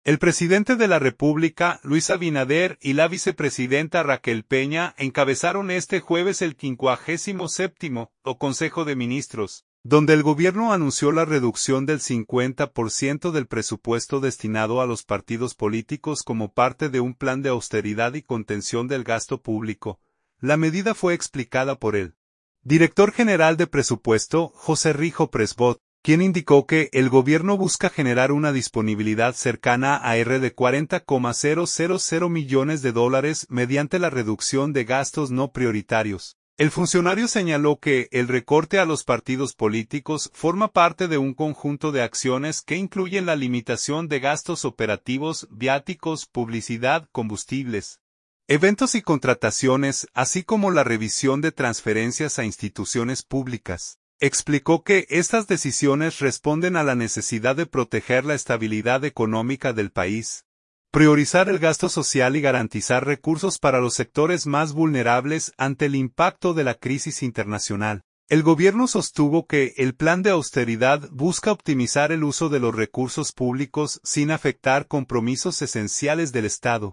El presidente de la República, Luis Abinader, y la vicepresidenta Raquel Peña encabezaron este jueves el 57º Consejo de Ministros, donde el gobierno anunció la reducción del 50% del presupuesto destinado a los partidos políticos como parte de un plan de austeridad y contención del gasto público. La medida fue explicada por el director general de presupuesto, José Rijo Presbot, quien indicó que el gobierno busca generar una disponibilidad cercana a de $40,000 millones mediante la reducción de gastos no prioritarios. El funcionario señaló que el recorte a los partidos políticos forma parte de un conjunto de acciones que incluyen la limitación de gastos operativos, viáticos, publicidad, combustibles, eventos y contrataciones, así como la revisión de transferencias a instituciones públicas. Explicó que estas decisiones responden a la necesidad de proteger la estabilidad económica del país, priorizar el gasto social y garantizar recursos para los sectores más vulnerables ante el impacto de la crisis internacional. El gobierno sostuvo que el plan de austeridad busca optimizar el uso de los recursos públicos sin afectar compromisos esenciales del Estado.